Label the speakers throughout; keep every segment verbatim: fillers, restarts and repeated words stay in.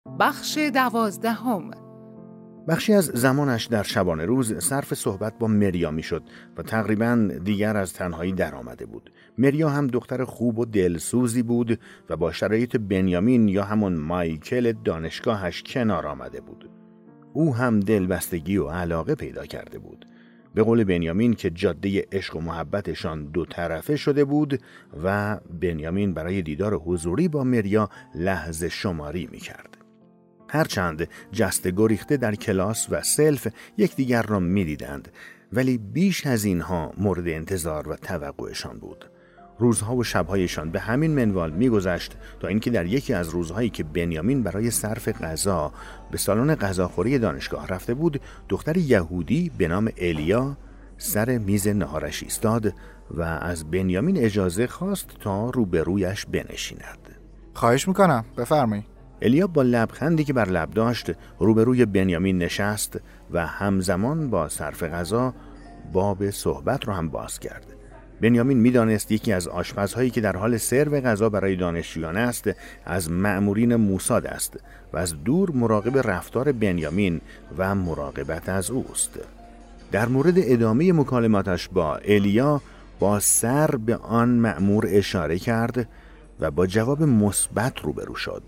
Speaker 1: بخش دوازدهم.
Speaker 2: بخشی از زمانش در شبانه روز صرف صحبت با مریا می شد و تقریباً دیگر از تنهایی در آمده بود. مریا هم دختر خوب و دلسوزی بود و با شرایط بنیامین یا همون مایکل دانشگاهش کنار آمده بود. او هم دلبستگی و علاقه پیدا کرده بود. به قول بنیامین که جاده عشق و محبتشان دو طرفه شده بود و بنیامین برای دیدار حضوری با مریا لحظه شماری می کرد. هرچند جسته گریخته در کلاس و سلف یکدیگر را می دیدند، ولی بیش از اینها مورد انتظار و توقعشان بود. روزها و شبهایشان به همین منوال می گذشت تا اینکه در یکی از روزهایی که بنیامین برای صرف غذا به سالن غذاخوری دانشگاه رفته بود، دختر یهودی به نام الیا سر میز نهارش ایستاد و از بنیامین اجازه خواست تا روبرویش بنشیند.
Speaker 3: خواهش میکنم، بفرمایید.
Speaker 2: الیا با لبخندی که بر لب داشت روبروی بنیامین نشست و همزمان با صرف غذا باب صحبت را هم باز کرد. بنیامین میدانست یکی از آشپزهایی که در حال سرو غذا برای دانشجویان است از مأمورین موساد است و از دور مراقب رفتار بنیامین و مراقبت از اوست. در مورد ادامه مکالماتش با الیا با سر به آن مأمور اشاره کرد و با جواب مثبت روبرو شد.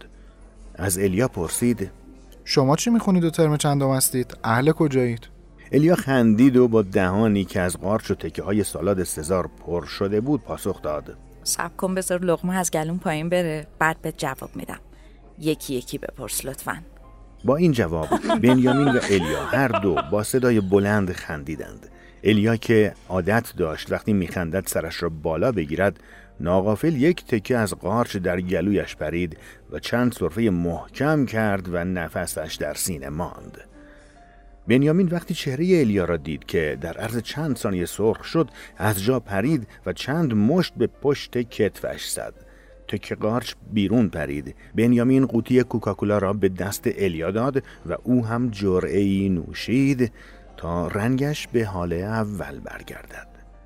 Speaker 2: از الیا پرسید:
Speaker 3: شما چی میخونید و ترم چندم هستید؟ اهل کجایید؟
Speaker 2: الیا خندید و با دهانی که از قارچ و تکه های سالاد سزار پر شده بود پاسخ داد:
Speaker 4: صبر کن بذار لقمه از گلوم پایین بره، بعد به جواب میدم. یکی یکی بپرس لطفاً.
Speaker 2: با این جواب بنیامین و الیا هر دو با صدای بلند خندیدند. الیا که عادت داشت وقتی میخندد سرش را بالا بگیرد، ناغافل یک تکه از قارچ در گلویش پرید و چند سرفه محکم کرد و نفسش در سینه ماند. بنیامین وقتی چهره الیا را دید که در عرض چند ثانیه سرخ شد، از جا پرید و چند مشت به پشت کتفش زد. تکه قارچ بیرون پرید. بنیامین قوطی کوکاکولا را به دست الیا داد و او هم جرعه‌ای نوشید تا رنگش به حال اول برگردد.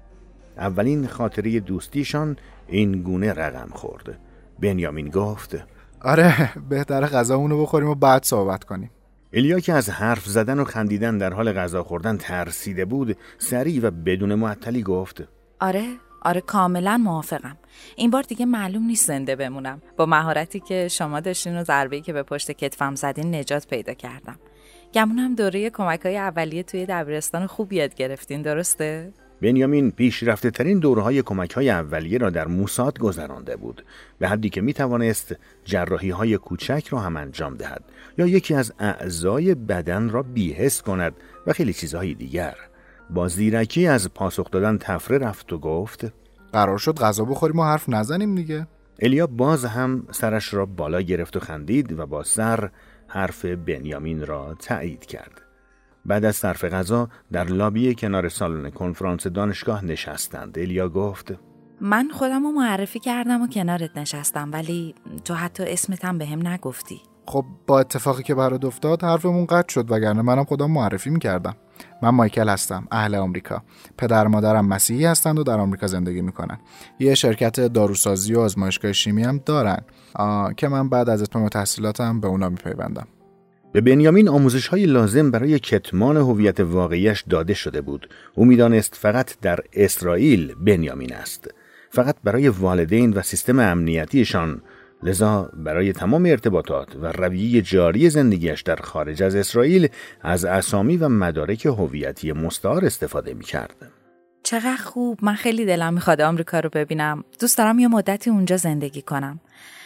Speaker 2: اولین خاطره دوستیشان این گونه رقم خورد. بنیامین گفت:
Speaker 3: آره، بهتره غذامونو بخوریم و بعد صحبت کنیم.
Speaker 2: الیا که از حرف زدن و خندیدن در حال غذا خوردن ترسیده بود، سریع و بدون معطلی گفت:
Speaker 4: آره آره کاملا موافقم. این بار دیگه معلوم نیست زنده بمونم. با مهارتی که شما داشتین و ضربه‌ای که به پشت کتفم زدین نجات پیدا کردم. گمونم دوره کمک‌های اولیه توی دبیرستان خوب یاد گرفتین، درسته؟
Speaker 2: بنیامین پیشرفته ترین دوره‌های کمک‌های اولیه را در موساد گذرانده بود، به حدی که می‌توانست جراحی‌های کوچک را هم انجام دهد یا یکی از اعضای بدن را بی‌حس کند و خیلی چیزهای دیگر. با زیرکی از پاسخ دادن تفره رفت و گفت:
Speaker 3: قرار شد غذا بخوریم و حرف نزنیم دیگه.
Speaker 2: الیا باز هم سرش را بالا گرفت و خندید و با سر حرف بنیامین را تایید کرد. بعد از صرف غذا در لابی کنار سالن کنفرانس دانشگاه نشستند. الیا گفت:
Speaker 4: من خودم رو معرفی کردم و کنارت نشستم، ولی تو حتی اسمت هم به هم نگفتی.
Speaker 3: خب با اتفاقی که برات افتاد حرفمون قطع شد، وگرنه منم خودم معرفی میکردم. من مایکل هستم، اهل آمریکا. پدر مادرم مسیحی هستند و در آمریکا زندگی میکنن. یه شرکت داروسازی و آزمایشگاه شیمی هم دارن که من بعد از اتمام تحصیلاتم به اونا میپیوندم.
Speaker 2: به بنیامین آموزش‌های لازم برای کتمان هویت واقعیش داده شده بود. او می‌دانست فقط در اسرائیل بنیامین است، فقط برای والدین و سیستم امنیتیشان، لذا برای تمام ارتباطات و رویه جاری زندگیش در خارج از اسرائیل از اسامی و مدارک هویتی مستعار استفاده می‌کرد.
Speaker 4: چقدر خوب، من خیلی دلم می‌خواد آمریکا رو ببینم. دوست دارم یه مدتی اونجا زندگی کنم.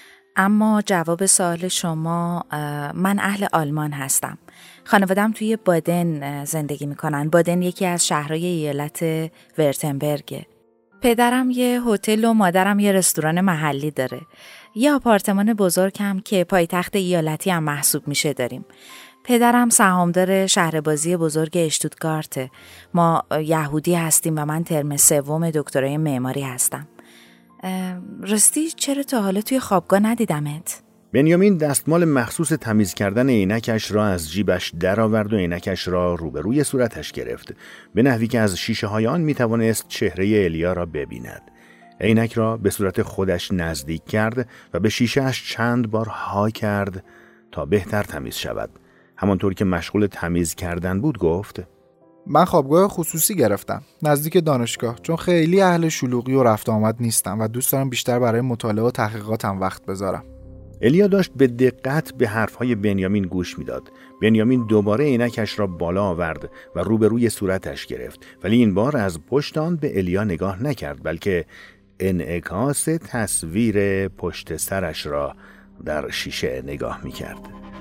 Speaker 4: اما جواب سوال شما، من اهل آلمان هستم. خانوادم توی بادن زندگی میکنن. بادن یکی از شهرهای ایالت ورتنبرگه. پدرم یه هتل و مادرم یه رستوران محلی داره. یه آپارتمان بزرگ هم که پایتخت ایالتی هم محسوب میشه داریم. پدرم سهامدار شهر بازی بزرگ اشتوتگارت. ما یهودی هستیم و من ترم سوم دکترای معماری هستم. راستی چرا تا حالا توی خوابگاه ندیدمت؟
Speaker 2: بنیامین دستمال مخصوص تمیز کردن عینکش را از جیبش درآورد و عینکش را روبروی صورتش گرفت، به نحوی که از شیشه های آن میتوانست چهره الیا را ببیند. عینک را به صورت خودش نزدیک کرد و به شیشه‌اش چند بار ها کرد تا بهتر تمیز شود. همانطور که مشغول تمیز کردن بود گفت:
Speaker 3: من خوابگاه خصوصی گرفتم نزدیک دانشگاه، چون خیلی اهل شلوغی و رفت آمد نیستم و دوست دارم بیشتر برای مطالعه و تحقیقاتم وقت بذارم.
Speaker 2: الیا داشت به دقت به حرفهای بنیامین گوش میداد. بنیامین دوباره عینکش را بالا آورد و روبروی صورتش گرفت، ولی این بار از پشت آن به الیا نگاه نکرد، بلکه انعکاس تصویر پشت سرش را در شیشه نگاه میکرد.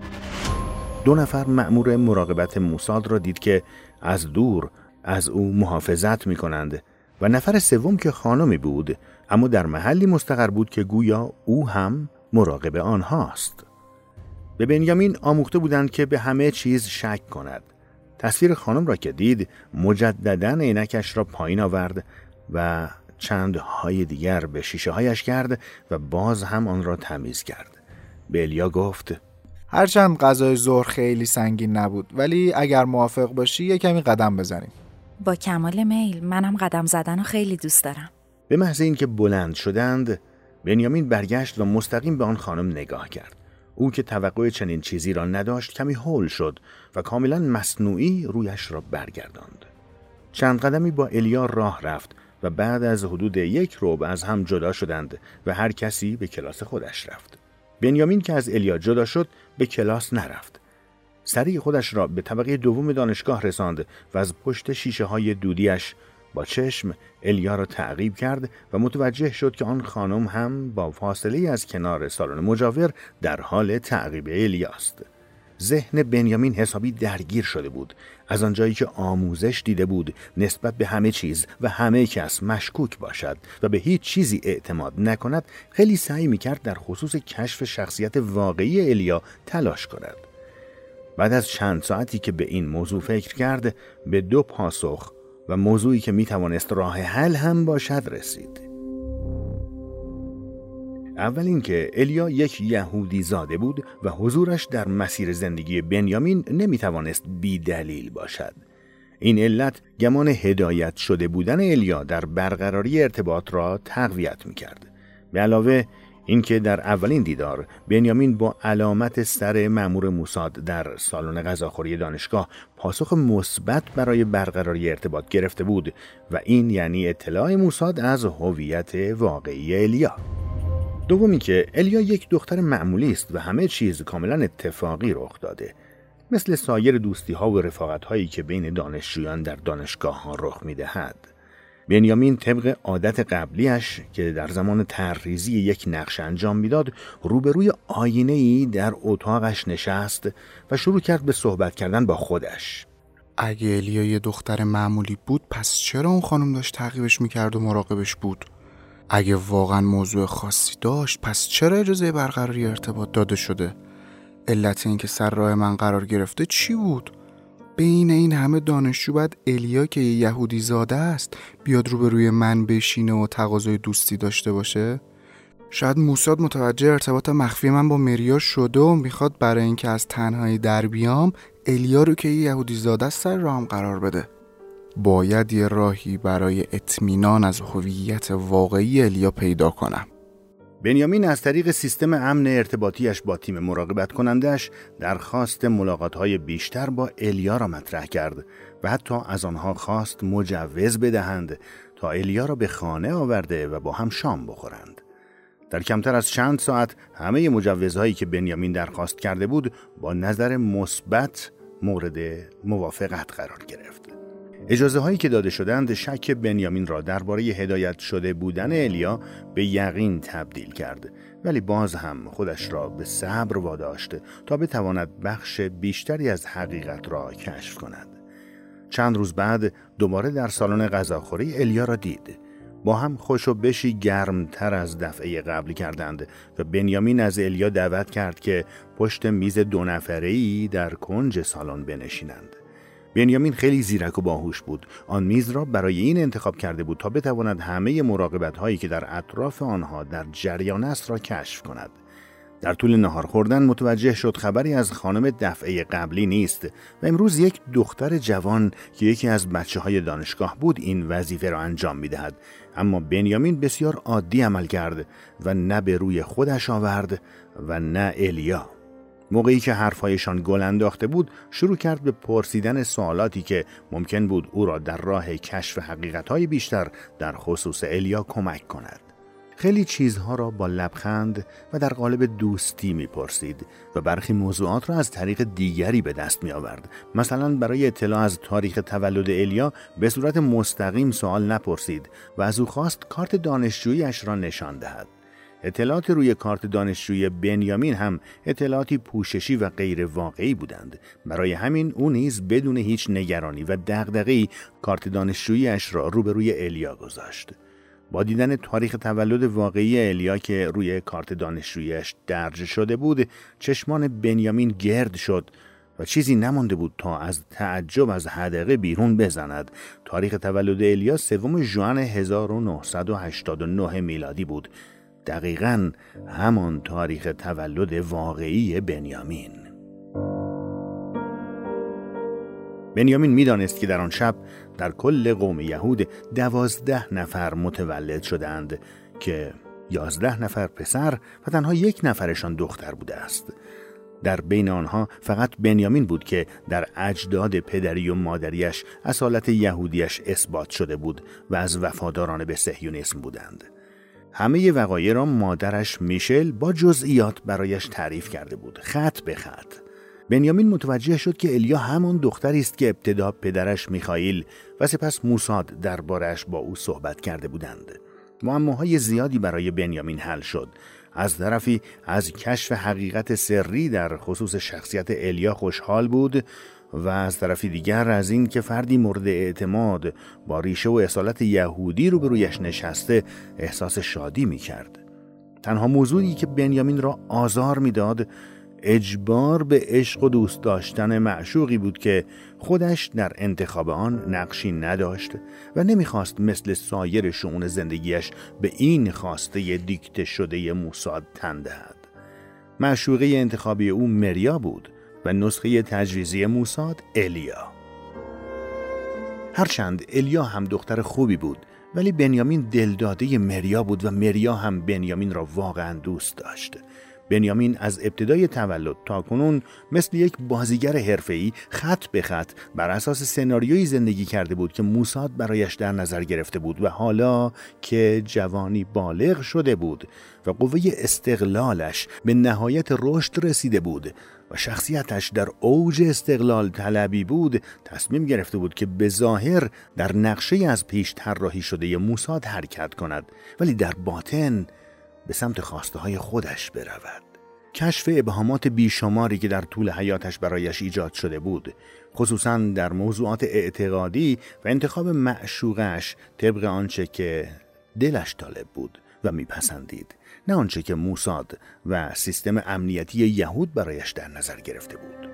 Speaker 2: دو نفر مأمور مراقبت موساد را دید که از دور از او محافظت میکنند و نفر سوم که خانمی بود اما در محلی مستقر بود که گویا او هم مراقب آنهاست. به بنیامین آموخته بودند که به همه چیز شک کند. تصویر خانم را که دید مجدداً عینکش را پایین آورد و چند های دیگر به شیشه هایش کرد و باز هم آن را تمیز کرد. به الیا گفت:
Speaker 3: هرچند غذای ظهر خیلی سنگین نبود، ولی اگر موافق باشی یه کمی قدم بزنیم.
Speaker 4: با کمال میل، منم قدم زدن رو خیلی دوست دارم.
Speaker 2: به محض اینکه بلند شدند بنیامین برگشت و مستقیم به آن خانم نگاه کرد. او که توقع چنین چیزی را نداشت کمی هول شد و کاملا مصنوعی رویش را برگرداند. چند قدمی با الیا راه رفت و بعد از حدود یک ربع از هم جدا شدند و هر کسی به کلاس خودش رفت. بنیامین که از الیا جدا شد به کلاس نرفت. سریع خودش را به طبقه دوم دانشگاه رساند و از پشت شیشه های دودیش با چشم الیا را تعقیب کرد و متوجه شد که آن خانم هم با فاصله از کنار سالن مجاور در حال تعقیب الیاست. ذهن بنیامین حسابی درگیر شده بود. از آنجایی که آموزش دیده بود نسبت به همه چیز و همه کس مشکوک باشد و به هیچ چیزی اعتماد نکند، خیلی سعی می‌کرد در خصوص کشف شخصیت واقعی الیا تلاش کند. بعد از چند ساعتی که به این موضوع فکر کرد، به دو پاسخ و موضوعی که میتوانست راه حل هم باشد رسید. اول اینکه الیا یک یهودی زاده بود و حضورش در مسیر زندگی بنیامین نمیتوانست بی دلیل باشد. این علت گمان هدایت شده بودن الیا در برقراری ارتباط را تقویت میکرد. به علاوه اینکه در اولین دیدار بنیامین با علامت سر مأمور موساد در سالن غذاخوری دانشگاه پاسخ مثبت برای برقراری ارتباط گرفته بود و این یعنی اطلاع موساد از هویت واقعی الیا. دومی که الیا یک دختر معمولی است و همه چیز کاملا اتفاقی رخ داده، مثل سایر دوستی ها و رفاقت هایی که بین دانشجویان در دانشگاه ها رخ می دهد. بنیامین طبق عادت قبلیش که در زمان طرحریزی یک نقش انجام میداد، روبروی آینه‌ای در اتاقش نشست و شروع کرد به صحبت کردن با خودش.
Speaker 3: اگه الیا یه دختر معمولی بود، پس چرا اون خانم داشت تعقیبش میکرد و مراقبش بود؟ اگه واقعا موضوع خاصی داشت، پس چرا اجازه برقراری ارتباط داده شده؟ علت این که سر راه من قرار گرفته چی بود؟ بین این همه دانشجو بعد الیا که یه یهودی زاده است بیاد روبروی من بشینه و تقاضای دوستی داشته باشه؟ شاید موساد متوجه ارتباط مخفی من با مریا شده و میخواد برای اینکه از تنهایی در بیام الیا رو که یه یهودی زاده است سر راهم قرار بده. باید یه راهی برای اطمینان از هویت واقعی الیا پیدا کنم.
Speaker 2: بنیامین از طریق سیستم امن ارتباطیش با تیم مراقبت کنندش درخواست ملاقات‌های بیشتر با الیا را مطرح کرد و حتی از آنها خواست مجوز بدهند تا الیا را به خانه آورده و با هم شام بخورند. در کمتر از چند ساعت همه مجوزهایی که بنیامین درخواست کرده بود با نظر مثبت مورد موافقت قرار گرفت. اجازه هایی که داده شدند شک بنیامین را درباره هدایت شده بودن الیا به یقین تبدیل کرد، ولی باز هم خودش را به صبر واداشت تا بتواند بخش بیشتری از حقیقت را کشف کند. چند روز بعد دوباره در سالن غذاخوری الیا را دید. با هم خوش و بشی گرمتر از دفعه قبل کردند و بنیامین از الیا دعوت کرد که پشت میز دو نفره‌ای در کنج سالن بنشینند. بنیامین خیلی زیرک و باهوش بود. آن میز را برای این انتخاب کرده بود تا بتواند همه مراقبت هایی که در اطراف آنها در جریان است را کشف کند. در طول نهار خوردن متوجه شد خبری از خانم دفعه قبلی نیست و امروز یک دختر جوان که یکی از بچه های دانشگاه بود این وظیفه را انجام می دهد. اما بنیامین بسیار عادی عمل کرد و نه به روی خودش آورد و نه الیا. موقعی که حرفهایشان گل انداخته بود، شروع کرد به پرسیدن سوالاتی که ممکن بود او را در راه کشف حقیقت‌های بیشتر در خصوص الیا کمک کند. خیلی چیزها را با لبخند و در قالب دوستی می‌پرسید و برخی موضوعات را از طریق دیگری به دست می‌آورد. مثلا برای اطلاع از تاریخ تولد الیا به صورت مستقیم سوال نپرسید و از او خواست کارت دانشجویی‌اش را نشان دهد. اطلاعات روی کارت دانشجویی بنیامین هم اطلاعاتی پوششی و غیر واقعی بودند. برای همین او نیز بدون هیچ نگرانی و دغدغه‌ای کارت دانشجویی‌اش را روبروی الیا گذاشت. با دیدن تاریخ تولد واقعی الیا که روی کارت دانشجویی‌اش درج شده بود، چشمان بنیامین گرد شد و چیزی نمانده بود تا از تعجب از حدقه بیرون بزند. تاریخ تولد الیا سوم ژوئن هزار و نهصد و هشتاد و نه میلادی بود. دقیقاً همان تاریخ تولد واقعی بنیامین. بنیامین می‌دانست که در آن شب در کل قوم یهود دوازده نفر متولد شدند که یازده نفر پسر و تنها یک نفرشان دختر بوده است. در بین آنها فقط بنیامین بود که در اجداد پدری و مادریش اصالت یهودیش اثبات شده بود و از وفاداران به صهیونیسم بودند. همه وقایع را مادرش میشل با جزئیات برایش تعریف کرده بود، خط به خط. بنیامین متوجه شد که الیا همان دختری است که ابتدا پدرش میخائیل و سپس موساد درباره‌اش با او صحبت کرده بودند. معماهای زیادی برای بنیامین حل شد. از طرفی از کشف حقیقت سری در خصوص شخصیت الیا خوشحال بود و از طرفی دیگر از این که فردی مورد اعتماد با ریشه و اصالت یهودی روبرویش نشسته احساس شادی می‌کرد. تنها موضوعی که بنیامین را آزار می‌داد اجبار به عشق و دوست داشتن معشوقی بود که خودش در انتخاب آن نقشی نداشت و نمی‌خواست مثل سایر شؤون زندگیش به این خواسته دیکته شده موساد تن دهد. معشوقه انتخابی او مریا بود و نسخه تجویزی موساد الیا. هرچند الیا هم دختر خوبی بود، ولی بنیامین دلداده مریا بود و مریا هم بنیامین را واقعا دوست داشت. بنیامین از ابتدای تولد تا کنون مثل یک بازیگر حرفه‌ای خط به خط بر اساس سناریویی زندگی کرده بود که موساد برایش در نظر گرفته بود و حالا که جوانی بالغ شده بود و قوه استقلالش به نهایت رشد رسیده بود و شخصیتش در اوج استقلال طلبی بود، تصمیم گرفته بود که به ظاهر در نقشه از پیش طراحی شده موساد حرکت کند، ولی در باطن به سمت خواسته های خودش برود. کشف ابهامات بیشماری که در طول حیاتش برایش ایجاد شده بود، خصوصاً در موضوعات اعتقادی و انتخاب معشوقش طبق آنچه که دلش طالب بود و میپسندید، نه آنچه که موساد و سیستم امنیتی یهود برایش در نظر گرفته بود.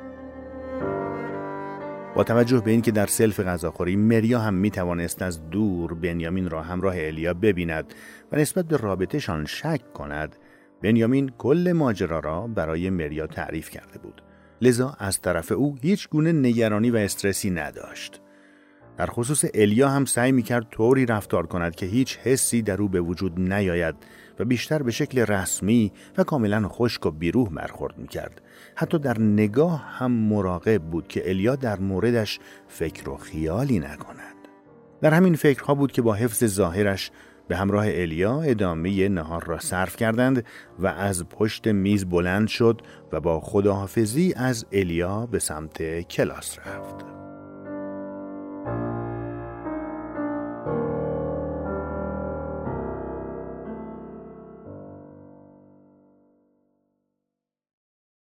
Speaker 2: با توجه به اینکه در سلف غذاخوری مریا هم میتوانست از دور بنیامین را همراه الیا ببیند و نسبت به رابطه‌شان شک کند، بنیامین کل ماجرا را برای مریا تعریف کرده بود. لذا از طرف او هیچ گونه نگرانی و استرسی نداشت. در خصوص الیا هم سعی میکرد طوری رفتار کند که هیچ حسی در او به وجود نیاید و بیشتر به شکل رسمی و کاملا خشک و بیروح برخورد میکرد. حتی در نگاه هم مراقب بود که الیا در موردش فکر و خیالی نکند. در همین فکرها بود که با حفظ ظاهرش به همراه الیا ادامه نهار را صرف کردند و از پشت میز بلند شد و با خداحافظی از الیا به سمت کلاس رفت.